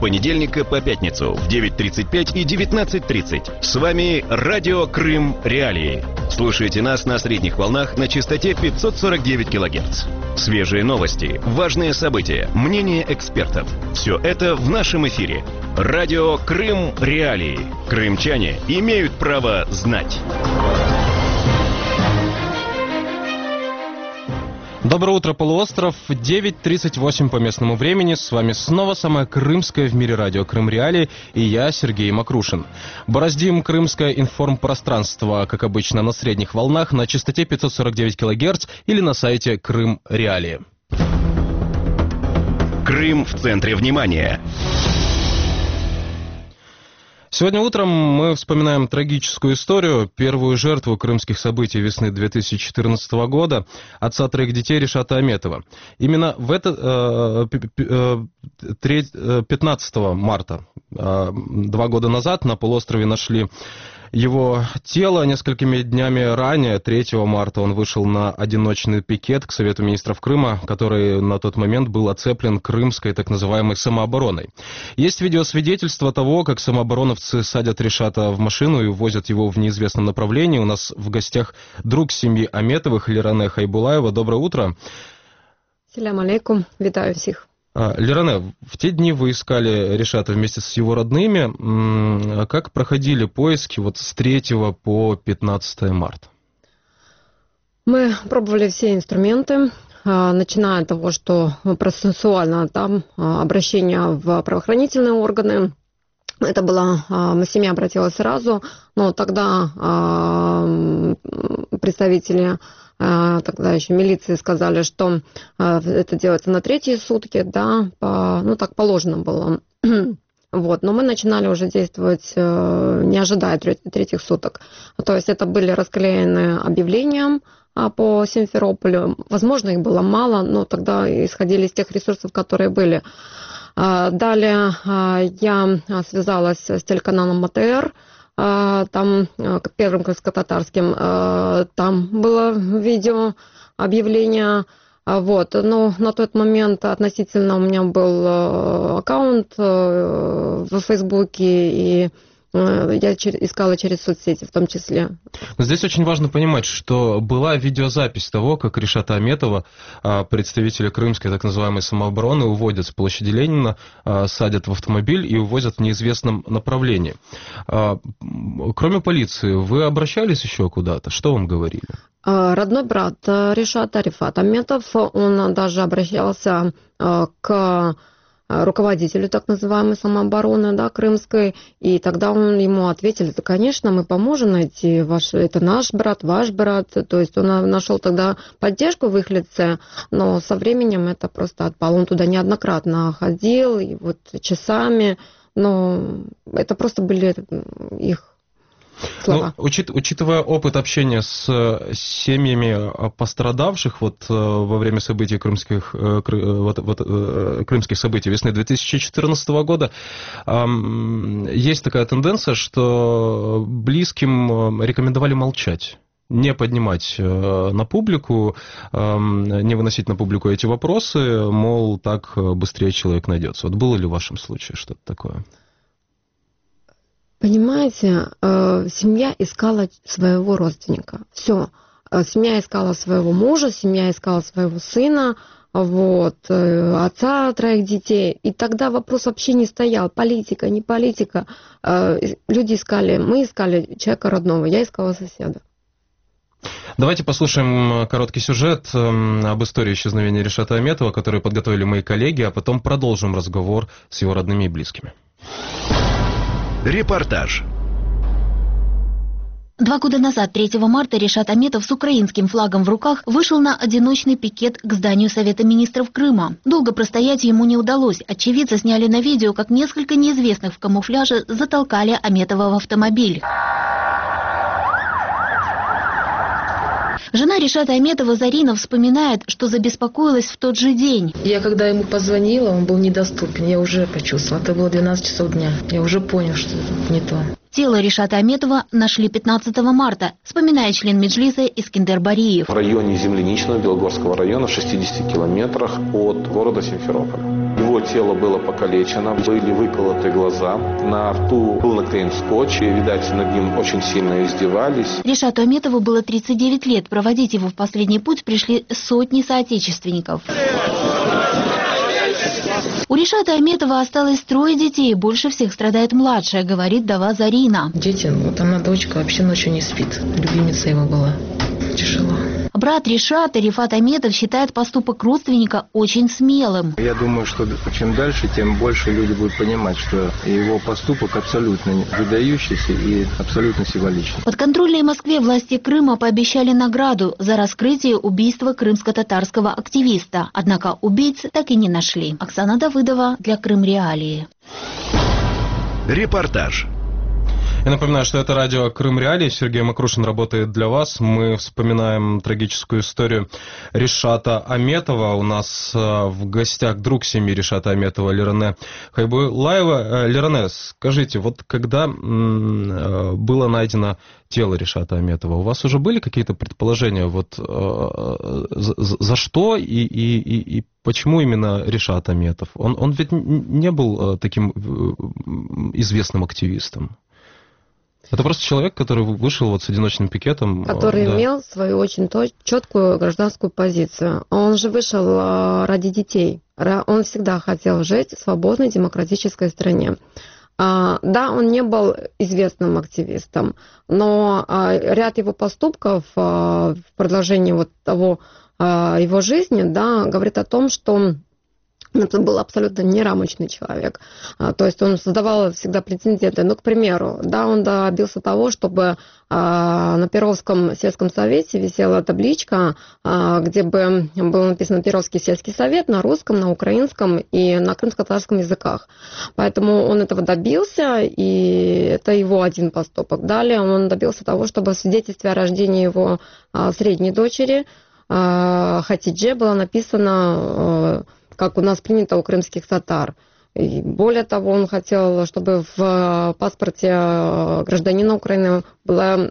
понедельника по пятницу в 9:35 и 19:30. С вами Радио Крым Реалии. Слушайте нас на средних волнах на частоте 549 кГц. Свежие новости, важные события, мнения экспертов. Все это в нашем эфире. Радио Крым Реалии. Крымчане имеют право знать. Доброе утро, полуостров. 9:38 по местному времени. С вами снова самое крымское в мире радио Крым Реалии и я, Сергей Макрушин. Бороздим крымское информпространство, как обычно, на средних волнах на частоте 549 кГц или на сайте Крым Реалии. Крым в центре внимания. Сегодня утром мы вспоминаем трагическую историю, первую жертву крымских событий весны 2014 года, отца 3 детей Ришата Аметова. Именно в это 15 марта, 2 года назад, на полуострове нашли его тело. Несколькими днями ранее, 3 марта, он вышел на одиночный пикет к Совету министров Крыма, который на тот момент был оцеплен крымской так называемой самообороной. Есть видеосвидетельство того, как самообороновцы садят Ришата в машину и увозят его в неизвестном направлении. У нас в гостях друг семьи Аметовых Лиране Хайбулаева. Доброе утро. Салям алейкум. Витаю всех. Лиране, в те дни вы искали Ришата вместе с его родными. Как проходили поиски вот с 3 по 15 марта? Мы пробовали все инструменты, начиная от того, что процессуально там обращение в правоохранительные органы. Это было, семья обратилась сразу, но тогда представители тогда еще милиции сказали, что это делается на 3-е сутки, да, так положено было. Вот, но мы начинали уже действовать, не ожидая 3-х суток. То есть это были расклеены объявления по Симферополю. Возможно, их было мало, но тогда исходили из тех ресурсов, которые были. Далее я связалась с телеканалом МТР, там первым крымско-татарским, там было видео объявление, вот, но на тот момент относительно у меня был аккаунт в Фейсбуке, и я искала через соцсети в том числе. Но здесь очень важно понимать, что была видеозапись того, как Ришата Аметова, представители крымской так называемой самообороны, уводят с площади Ленина, садят в автомобиль и увозят в неизвестном направлении. Кроме полиции, вы обращались еще куда-то? Что вам говорили? Родной брат Ришата, Рифат Аметов, он даже обращался к руководителю так называемой самообороны, да, крымской, и тогда ему ответили: да, конечно, мы поможем найти это наш брат, ваш брат, то есть он нашел тогда поддержку в их лице, но со временем это просто отпало. Он туда неоднократно ходил, и вот часами, но это просто были их слова. Ну, учитывая опыт общения с семьями пострадавших во время событий крымских событий весны 2014 года, есть такая тенденция, что близким рекомендовали молчать, не поднимать на публику, не выносить на публику эти вопросы, мол, так быстрее человек найдется. Вот было ли в вашем случае что-то такое? Понимаете, семья искала своего родственника. Все. Семья искала своего мужа, семья искала своего сына, вот, отца 3 детей. И тогда вопрос вообще не стоял. Политика, не политика. Люди искали, мы искали человека родного, я искала соседа. Давайте послушаем короткий сюжет об истории исчезновения Ришата Аметова, который подготовили мои коллеги, а потом продолжим разговор с его родными и близкими. Репортаж. 2 года назад, 3 марта, Ришат Аметов с украинским флагом в руках вышел на одиночный пикет к зданию Совета министров Крыма. Долго простоять ему не удалось. Очевидцы сняли на видео, как несколько неизвестных в камуфляже затолкали Аметова в автомобиль. Жена Ришата Аметова Зарина вспоминает, что забеспокоилась в тот же день. Я когда ему позвонила, он был недоступен. Я уже почувствовала. Это было 12 часов дня. Я уже поняла, что это не то. Тело Ришата Аметова нашли 15 марта, вспоминает член Меджлиса Искендер Бариев. В районе Земляничного Белогорского района, в 60 километрах от города Симферополя. Его тело было покалечено, были выколоты глаза, на рту был наклеен скотч, и, видать, над ним очень сильно издевались. Ришату Аметову было 39 лет. Проводить его в последний путь пришли сотни соотечественников. У Ришата Аметова осталось 3 детей. Больше всех страдает младшая, говорит вдова Зарина. Дети, вот она, дочка, вообще ночью не спит. Любимица его была. Тяжело. Брат Ришата, Рифат Аметов, считает поступок родственника очень смелым. Я думаю, что чем дальше, тем больше люди будут понимать, что его поступок абсолютно выдающийся и абсолютно символичный. В подконтрольной Москве власти Крыма пообещали награду за раскрытие убийства крымско-татарского активиста. Однако убийц так и не нашли. Оксана Давыдова для Крым Реалии. Репортаж. Я напоминаю, что это радио Крым Реалии. Сергей Макрушин работает для вас. Мы вспоминаем трагическую историю Ришата Аметова. У нас в гостях друг семьи Ришата Аметова Лирене Хайбулаева. Лирене, скажите, вот когда было найдено тело Ришата Аметова, у вас уже были какие-то предположения, вот за что и почему именно Ришат Аметов? Он ведь не был таким известным активистом. Это просто человек, который вышел вот с одиночным пикетом. Который имел свою очень четкую гражданскую позицию. Он же вышел ради детей. Он всегда хотел жить в свободной демократической стране. Да, он не был известным активистом, но ряд его поступков в продолжении вот того его жизни, да, говорит о том, что это был абсолютно нерамочный человек. То есть он создавал всегда прецеденты. Ну, к примеру, да, он добился того, чтобы на Перовском сельском совете висела табличка, где бы было написано «Перовский сельский совет» на русском, на украинском и на крымско-татарском языках. Поэтому он этого добился, и это его один поступок. Далее он добился того, чтобы в свидетельстве о рождении его средней дочери Хатидже было написано, как у нас принято у крымских татар. И более того, он хотел, чтобы в паспорте гражданина Украины была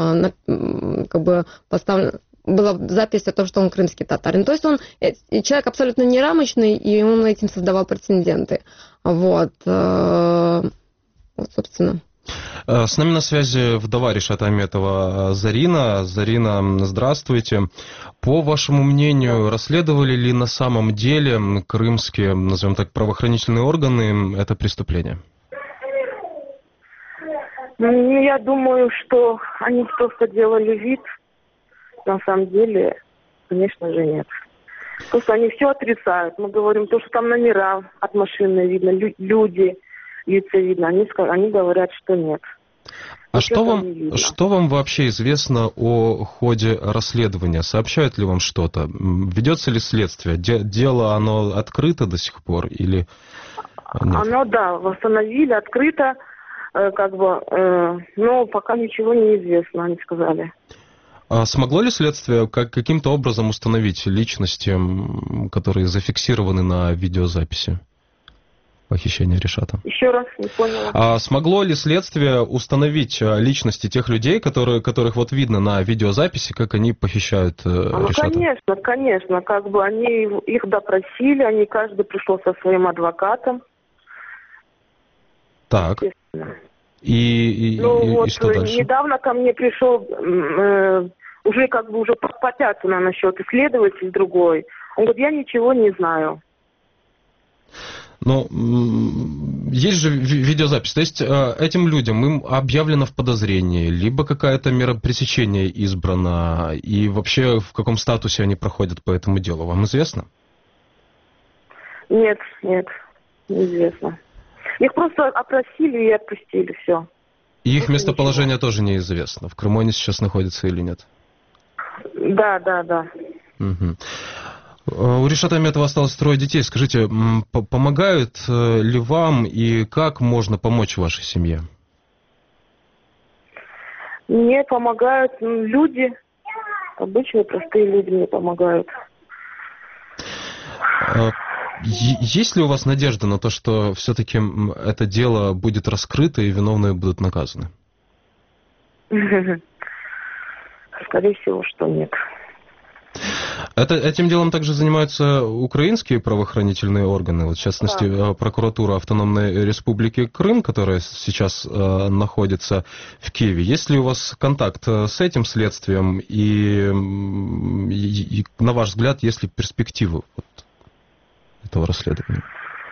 была запись о том, что он крымский татарин. То есть он человек абсолютно нерамочный, и он этим создавал прецеденты. Вот собственно. С нами на связи вдова Ришата Аметова Зарина. Зарина, здравствуйте. По вашему мнению, расследовали ли на самом деле крымские, назовем так, правоохранительные органы это преступление? Я думаю, что они просто делали вид. На самом деле, конечно же, нет. Просто они все отрицают. Мы говорим, то, что там номера от машины видно, люди, лица видно. Они говорят, что нет. А что вам вообще известно о ходе расследования? Сообщают ли вам что-то? Ведется ли следствие? Дело, оно открыто до сих пор или нет? Оно, да, восстановили, открыто, но пока ничего не известно, они сказали. А смогло ли следствие каким-то образом установить личности, которые зафиксированы на видеозаписи похищения Ришата? Еще раз, не поняла. А смогло ли следствие установить личности тех людей, которых вот видно на видеозаписи, как они похищают Ришата? Конечно. Они их допросили, каждый пришел со своим адвокатом. Так. И что дальше? Недавно ко мне пришел, уже попятся насчет исследователь другой. Он говорит, я ничего не знаю. Но есть же видеозапись. То есть этим людям им объявлено в подозрении, либо какая-то мера пресечения избрана, и вообще в каком статусе они проходят по этому делу, вам известно? Нет, неизвестно. Их просто опросили и отпустили, все. И их местоположение тоже неизвестно. В Крыму они сейчас находятся или нет? Да. Угу. У Ришата Аметова осталось 3 детей. Скажите, помогают ли вам и как можно помочь вашей семье? Мне помогают люди, обычные простые люди мне помогают. Есть ли у вас надежда на то, что все-таки это дело будет раскрыто и виновные будут наказаны? Скорее всего, что нет. Этим делом также занимаются украинские правоохранительные органы, вот, в частности, прокуратура Автономной Республики Крым, которая сейчас находится в Киеве. Есть ли у вас контакт с этим следствием и на ваш взгляд, есть ли перспективы вот этого расследования?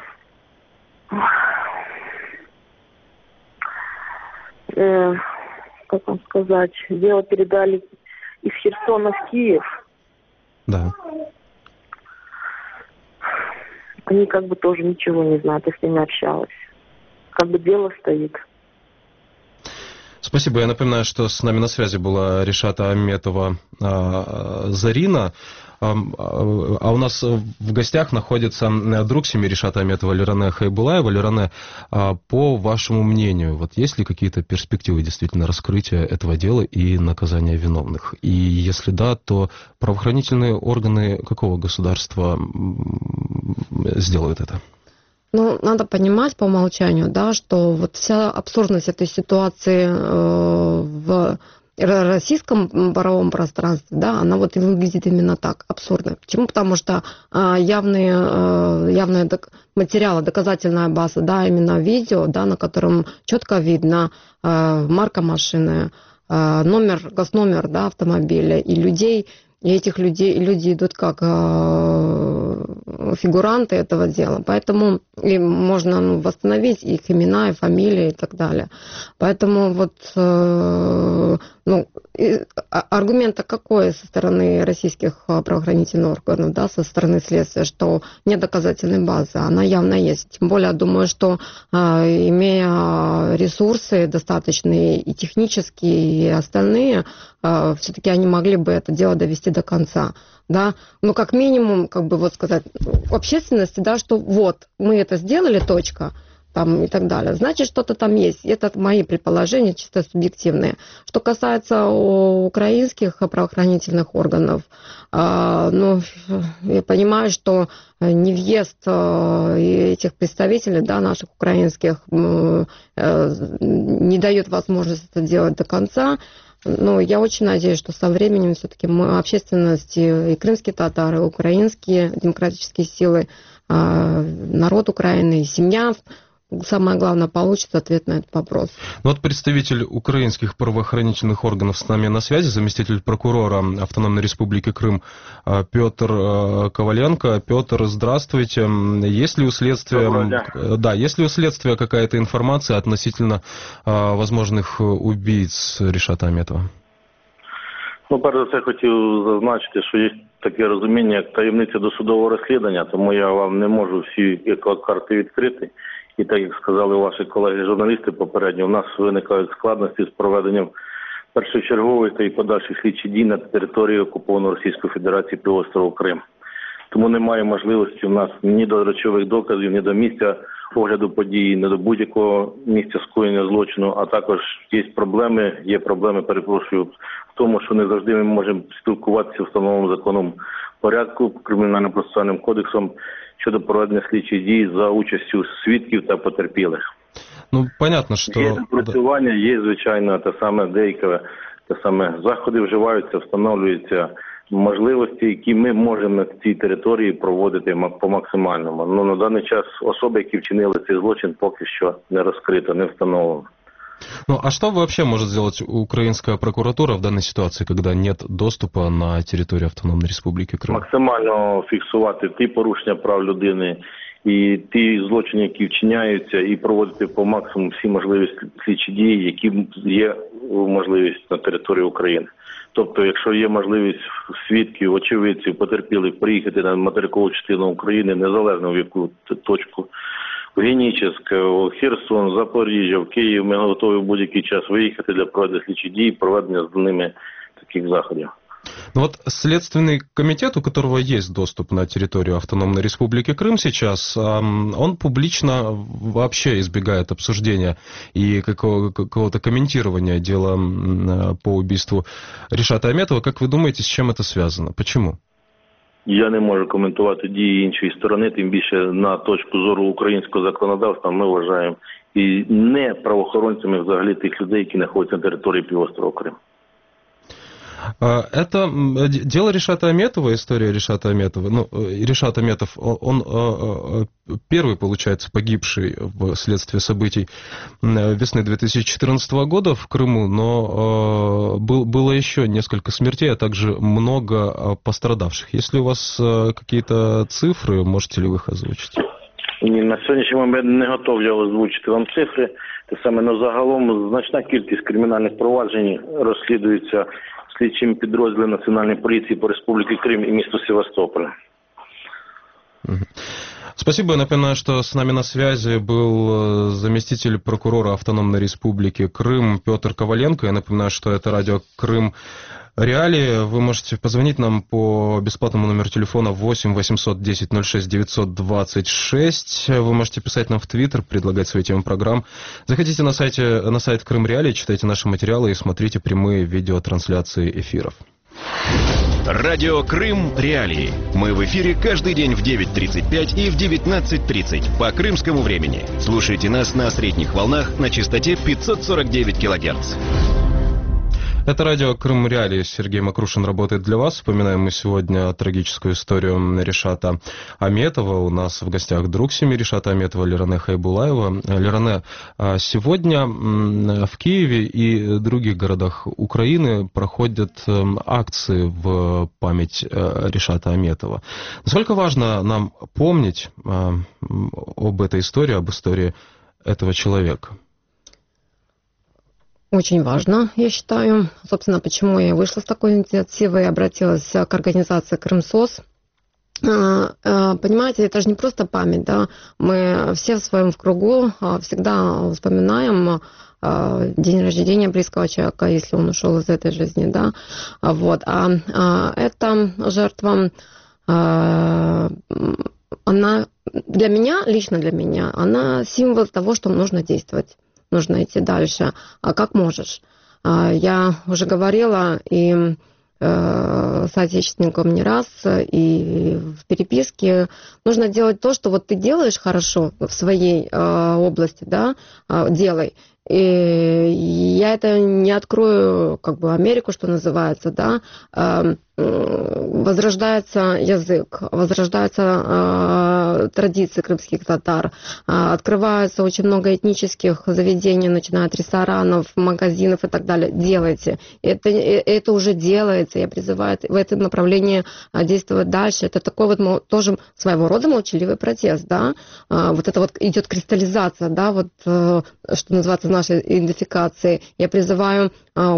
Как вам сказать, дело передали из Херсона в Киев. Да. Они как бы тоже ничего не знают, я с ними общалась. Как бы дело стоит. Спасибо. Я напоминаю, что с нами на связи была Ришата Аметова Зарина. А у нас в гостях находится друг семьи Ришата Аметова Лиране Хайбулаева. Лиране, по вашему мнению, вот есть ли какие-то перспективы действительно раскрытия этого дела и наказания виновных? И если да, то правоохранительные органы какого государства сделают это? Ну, надо понимать по умолчанию, да, что вот вся абсурдность этой ситуации в российском правовом пространстве, да, она вот и выглядит именно так, абсурдно. Почему? Потому что явные материалы, доказательная база, да, именно видео, да, на котором четко видно марка машины, госномер, да, автомобиля и людей. И этих людей, люди идут как фигуранты этого дела. Поэтому им можно восстановить их имена и фамилии и так далее. Поэтому вот аргумент какой со стороны российских правоохранительных органов, да, со стороны следствия, что нет доказательной базы, она явно есть. Тем более, я думаю, что имея ресурсы достаточные и технические, и остальные, все-таки они могли бы это дело довести до конца, да, ну, как минимум, как бы вот сказать общественности, да, что вот, мы это сделали, точка, там и так далее, значит, что-то там есть. Это мои предположения, чисто субъективные. Что касается украинских правоохранительных органов, ну, я понимаю, что не въезд этих представителей, да, наших украинских, не дает возможность это делать до конца. Но я очень надеюсь, что со временем все-таки общественность и крымские татары, и украинские демократические силы, народ Украины и семья, самое главное, получит ответ на этот вопрос. Ну, вот представитель украинских правоохранительных органов с нами на связи, заместитель прокурора Автономной Республики Крым Петр Коваленко. Петр, здравствуйте. Есть ли у следствия какая-то информация относительно возможных убийц Ришата Аметова? Ну, перш за все, хотів зазначити, що є таке розуміння, як таємниця досудового розслідування, тому я вам не можу всі карти відкрити. І так, як сказали ваші колеги-журналісти попередньо, у нас виникають складності з проведенням першочергових та й подальших слідчих дій на території окупованої Російської Федерації півострову Крим. Тому немає можливості у нас ні до речових доказів, ні до місця огляду події, ні до будь-якого місця скоєння злочину, а також є проблеми, перепрошую, в тому, що не завжди ми можемо спілкуватися встановленим законом порядку, Кримінальним процесуальним кодексом щодо проведення слідчих дій за участю свідків та потерпілих. Ну, понятно, що... Є напрацювання, є, звичайно, деякі заходи вживаються, встановлюються можливості, які ми можемо на цій території проводити по максимальному. Но на даний час особи, які вчинили цей злочин, поки що не розкрито, не встановлено. Ну, а что вообще может сделать украинская прокуратура в данной ситуации, когда нет доступа на территорию Автономной Республики Крым? Максимально фіксувати ті порушення прав людини і ті злочини, які вчиняються, і проводити по максимуму всі можливі слідчі дії, які є можливість на території України. Тобто, якщо є можливість свідків, очевидців, потерпілих приїхати на материкову частину України, незалежно в яку точку, в Генічеськ, в Херсон, Запоріжжя, в Київ, ми готові в будь-який час виїхати для проведення слідчих дій, проведення з ними таких заходів. Ну вот Следственный комитет, у которого есть доступ на территорию Автономной Республики Крым сейчас, он публично вообще избегает обсуждения и какого-то комментирования дела по убийству Ришата Аметова. Как вы думаете, с чем это связано? Почему? Я не можу коментувати дії іншої сторони, тим більше на точку зору українського законодавства ми вважаємо і не правоохоронцями взагалі тих людей, які знаходяться на території півострова Крим. Это дело Ришата Аметова, история Ришата Аметова. Ну, Ришат Аметов, он первый, получается, погибший вследствие событий весны 2014 года в Крыму, но было еще несколько смертей, а также много пострадавших. Если у вас какие-то цифры, можете ли вы их озвучить? Ні, на сьогоднішній момент не готові озвучити вам цифри. Те саме, но загалом значна кількість кримінальних проваджень розслідується слідчими підрозділами Національної поліції по Республіці Крим и місту Севастополя. Спасибо. Я напоминаю, что с нами на связи был заместитель прокурора Автономной Республики Крым Петр Коваленко. Я напоминаю, что это радио Крым Реалии. Вы можете позвонить нам по бесплатному номеру телефона 8 800 10 06 926. Вы можете писать нам в Твиттер, предлагать свои темы программ. Заходите на сайт Крым Реалии, читайте наши материалы и смотрите прямые видеотрансляции эфиров. Радио Крым Реалии. Мы в эфире каждый день в 9:35 и в 19:30 по крымскому времени. Слушайте нас на средних волнах на частоте 549 кГц. Это радио Крым Реалии. Сергей Макрушин работает для вас. Вспоминаем мы сегодня трагическую историю Ришата Аметова. У нас в гостях друг семьи Ришата Аметова Лиране Хайбулаева. Лиране, сегодня в Киеве и других городах Украины проходят акции в память Ришата Аметова. Насколько важно нам помнить об этой истории, об истории этого человека? Очень важно, я считаю. Собственно, почему я вышла с такой инициативой и обратилась к организации «Крымсос». Понимаете, это же не просто память, да. Мы все в своем кругу всегда вспоминаем день рождения близкого человека, если он ушел из этой жизни, да. Вот. Эта жертва, она для меня, лично для меня, она символ того, что нужно действовать. Нужно идти дальше. А как можешь? Я уже говорила и с отечественником не раз, и в переписке. Нужно делать то, что вот ты делаешь хорошо в своей области, да, делай. И я это не открою, как бы, Америку, что называется, да, возрождается язык, возрождаются традиции крымских татар, открывается очень много этнических заведений, начиная от ресторанов, магазинов и так далее. Делайте. Это уже делается. Я призываю в этом направлении действовать дальше. Это такой вот тоже своего рода молчаливый протест, да. Вот это вот идет кристаллизация, да, вот что называется нашей идентификации. Я призываю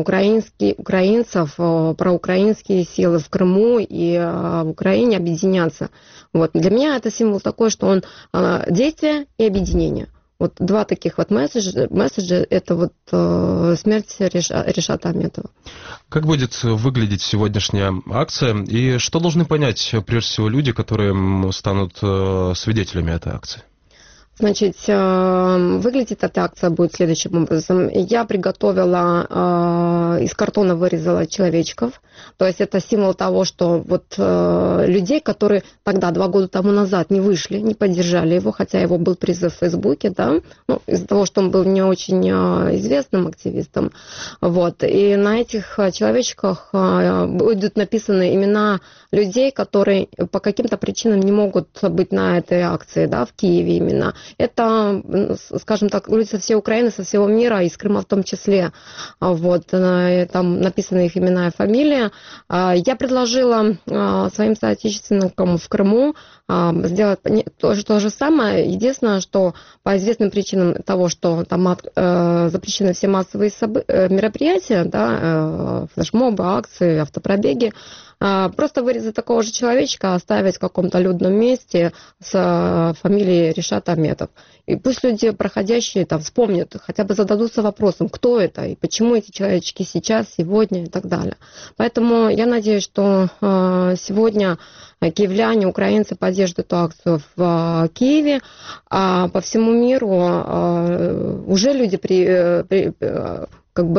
украинцев, проукраинские силы в Крыму и в Украине объединяться. Вот. Для меня это символ такой, что он действие и объединение. Вот два таких вот месседжа это вот смерть Ришата Аметова. Как будет выглядеть сегодняшняя акция и что должны понять прежде всего люди, которые станут свидетелями этой акции? Значит, выглядит эта акция будет следующим образом. Я приготовила, из картона вырезала человечков. То есть это символ того, что вот людей, которые тогда, 2 года тому назад, не вышли, не поддержали его, хотя его был призыв в Фейсбуке, да, ну, из-за того, что он был не очень известным активистом. Вот. И на этих человечках будут написаны имена людей, которые по каким-то причинам не могут быть на этой акции, да, в Киеве именно. Это, скажем так, люди со всей Украины, со всего мира, из Крыма в том числе. Вот, там написаны их имена и фамилия. Я предложила своим соотечественникам в Крыму сделать то же самое. Единственное, что по известным причинам того, что там запрещены все массовые мероприятия, да, флешмобы, акции, автопробеги, просто вырезать такого же человечка, оставить в каком-то людном месте с фамилией Ришат Аметов. И пусть люди, проходящие, там, вспомнят, хотя бы зададутся вопросом, кто это, и почему эти человечки сейчас, сегодня и так далее. Поэтому я надеюсь, что сегодня киевляне, украинцы поддержат эту акцию в Киеве, а по всему миру уже люди как бы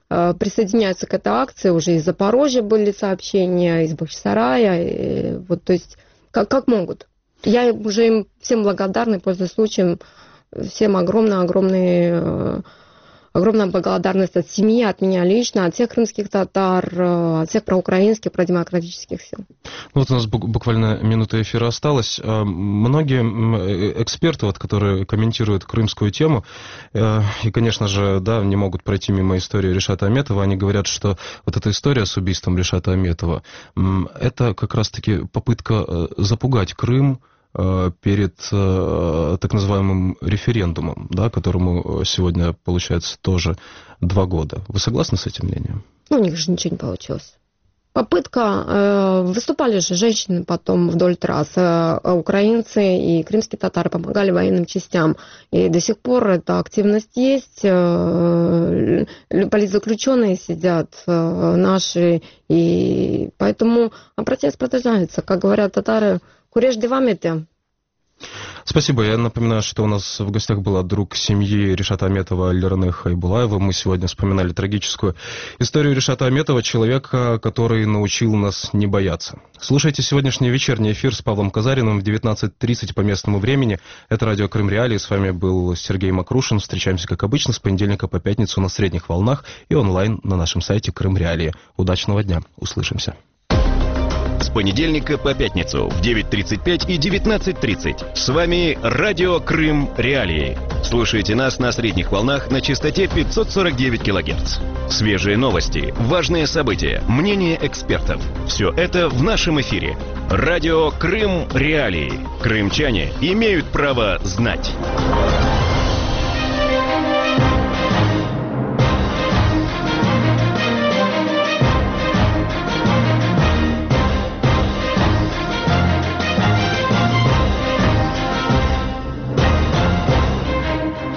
присоединяются к этой акции. Уже из Запорожья были сообщения, из Бахчисарая. Вот, то есть, как могут. Я уже им всем благодарна, пользуясь случаем, всем огромная благодарность от семьи, от меня лично, от всех крымских татар, от всех проукраинских, продемократических сил. Ну, вот у нас буквально минута эфира осталась. Многие эксперты, вот, которые комментируют крымскую тему, и, конечно же, да, не могут пройти мимо истории Ришата Аметова, они говорят, что вот эта история с убийством Ришата Аметова, это как раз-таки попытка запугать Крым перед так называемым референдумом, да, которому сегодня, получается, тоже 2 года. Вы согласны с этим мнением? Ну, у них же ничего не получилось. Попытка, выступали же женщины потом вдоль трассы, украинцы и крымские татары помогали военным частям. И до сих пор эта активность есть. Политзаключенные сидят, наши. И поэтому протест продолжается. Как говорят татары, куреш девамете. Спасибо. Я напоминаю, что у нас в гостях была друг семьи Ришата Аметова Лерны Хайбулаева. Мы сегодня вспоминали трагическую историю Ришата Аметова, человека, который научил нас не бояться. Слушайте сегодняшний вечерний эфир с Павлом Казариным в 19:30 по местному времени. Это радио Крым Реалии. С вами был Сергей Макрушин. Встречаемся, как обычно, с понедельника по пятницу на средних волнах и онлайн на нашем сайте Крым Реалии. Удачного дня. Услышимся. С понедельника по пятницу в 9:35 и 19:30. С вами радио Крым Реалии. Слушайте нас на средних волнах на частоте 549 кГц. Свежие новости, важные события, мнения экспертов. Все это в нашем эфире. Радио Крым Реалии. Крымчане имеют право знать.